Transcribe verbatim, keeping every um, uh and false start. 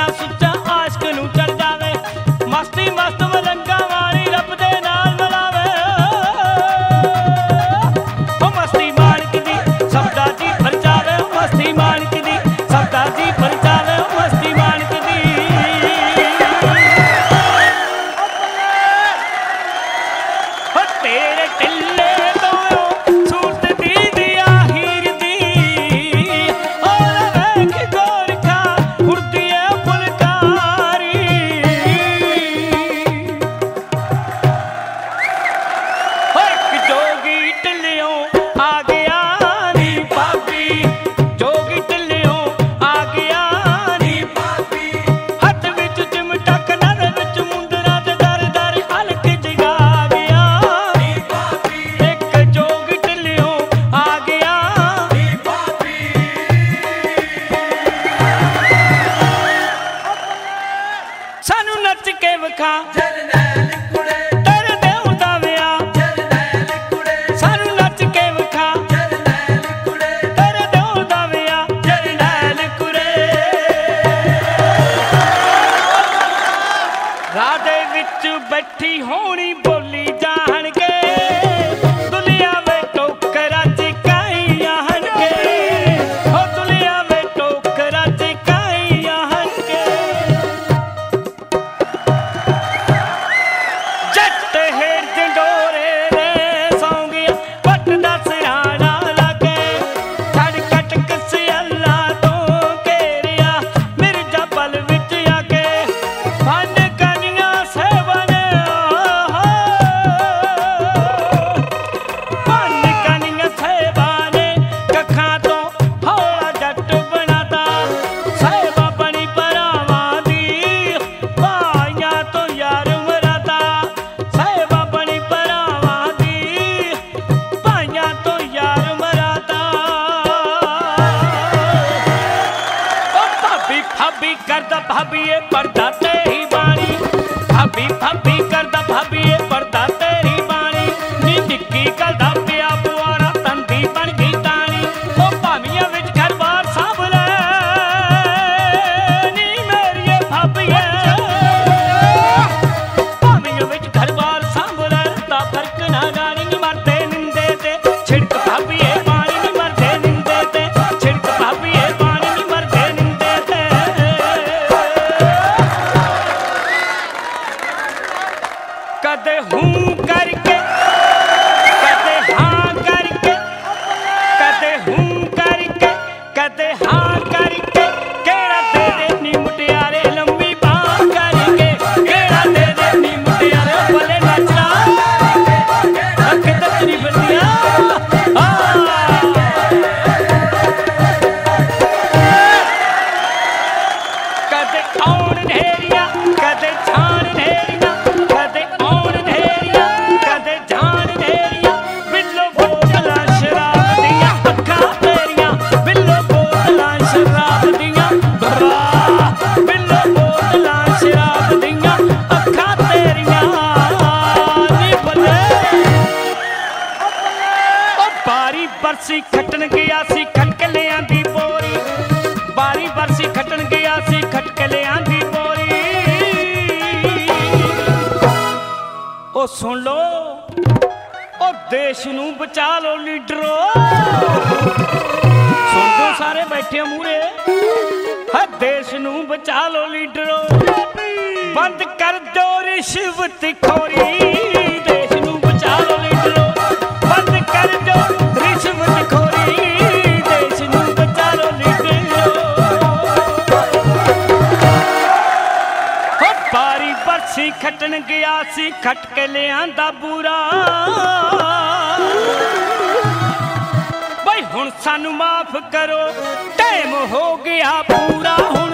सुच्चा आशक नूं चढ़ जावे मस्ती मस्त मलंगा वाली रब दे नाल मिलावे ओ मस्ती माणक दी सबदा जी परचावे मस्ती माणक दी सबदा जी परचावे मस्ती माणक दी ओ तेरे टिल्ले तो सूरत दी दिया हीर दी और वेख गोरखा उड़दी है फुलकारी ओ एक जोगी टिल्लियों आ गया नी भाभी जोगी टिल्लियों आ गया नी भाभी हथ विच चिमटा कनर विच मुंदरा ते दर दर हलक जगा गया नी भाभी एक जोगी टिल्लियों आ गया नी भाभी सानू नच के विखा जरनैल कुड़े तेरे देव दा विआ जरनैल कुड़े सानू नच के विखा जरनैल कुड़े तेरे देव दा विआ जरनैल कुरे राह दे विच बैठी होनी बोली जाण के दुनिया वे टोकरा चिकाई आहन के ओ दुनिया वे टोकरा चिकाई आहन के जट हेर जंडोरे रे सौंगिया पट दा सिराना लागे छड़ कटक सियाला तो घेरिया मिर्जा पल विच आके फन कनिया सेवन फन कनिया सेवन कखां तो हौला जट बनाता साहिबा बनी परावां दी भाइयां तो यार मराता साहिबा बनी परावां दी भाइयां तो यार मराता ओ भाभी भाभी करदा भाभी ये पर्दा तेरी बाणी भाभी भाभी करदा भाभी ये पर्दा तेरी बाणी नी निक्की गल दा पिया बुआरा तंदी बन गई तानी ओ भावियां विच घर बार सांभ ले नी मेरी भाभीए भावियां विच घर बार सांभ ले ता फर्क ना जानी नी मरदे निंदे ते छिड़क भाभीए पानी नी मरदे निंदे ते छिड़क भाभीए पानी नी मरदे निंदे ते कदे हूं करके कदे हाँ करके कदे हूं करके कदे हाँ करके केड़ा दे दे नी मुटियारे लंबी बांह करके केड़ा दे दे नी मुटियारे भले नचरा अख ततरी बतिया कदे औण ढेरिया कदे छाण ढेरिया कदे औण ढेरिया कदे जान ढेरिया बिल्लो बोतलां शराब दियां अखां तेरियां बिल्लो बोतलां शराब दियां बरा बिल्लो बोतलां शराब दियां अखां तेरियां नी बल्ले ओ बारी बरसी खटन गया सी खट के ले आंदी बोरी बारी बरसी खटन गया सी खट के ले आंदी बोरी ओ सुन लो ओ देश नू बचा लो लीडरो सुन दो सारे बैठे मूरे है देश नू बचा लो लीडरो बंद कर दो रिश्वत खोरी देश नू बचा लो लीडरो बंद कर दो रिश्वत खोरी देश नू बचा लो लीडरो हो बारी बरसी खटन गया सी खट के ले आंदा बूरा बई हुण सानू माफ करो टाइम हो गया पूरा।